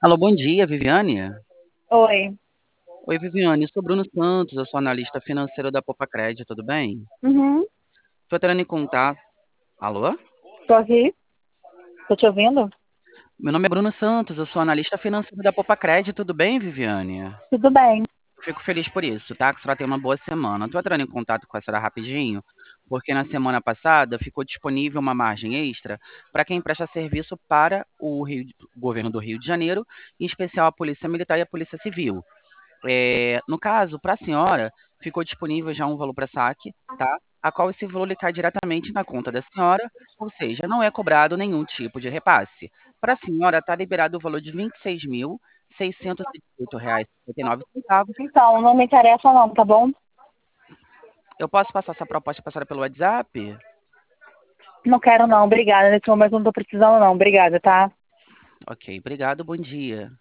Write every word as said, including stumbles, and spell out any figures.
Alô, bom dia, Viviane. Oi. Oi, Viviane, sou Bruno Santos, eu sou analista financeiro da Popacred, tudo bem? Uhum. Estou entrando em contato. Alô? Tô aqui. Tô te ouvindo? Meu nome é Bruno Santos, eu sou analista financeiro da Popacred, tudo bem, Viviane? Tudo bem. Eu fico feliz por isso, tá? Que você vai ter uma boa semana. Estou entrando em contato com a senhora rapidinho, porque na semana passada ficou disponível uma margem extra para quem presta serviço para o Rio- o governo do Rio de Janeiro, em especial a Polícia Militar e a Polícia Civil. É, no caso, para a senhora, ficou disponível já um valor para saque, tá? A qual esse valor ele cai diretamente na conta da senhora, ou seja, não é cobrado nenhum tipo de repasse. Para a senhora, está liberado o valor de vinte e seis mil, seiscentos e dezoito reais e cinquenta e nove centavos. Então, não me interessa não, tá bom? Eu posso passar essa proposta para a senhora pelo WhatsApp? Não quero não, obrigada. Nesse momento não tô precisando não, obrigada, tá? Ok, obrigado, bom dia.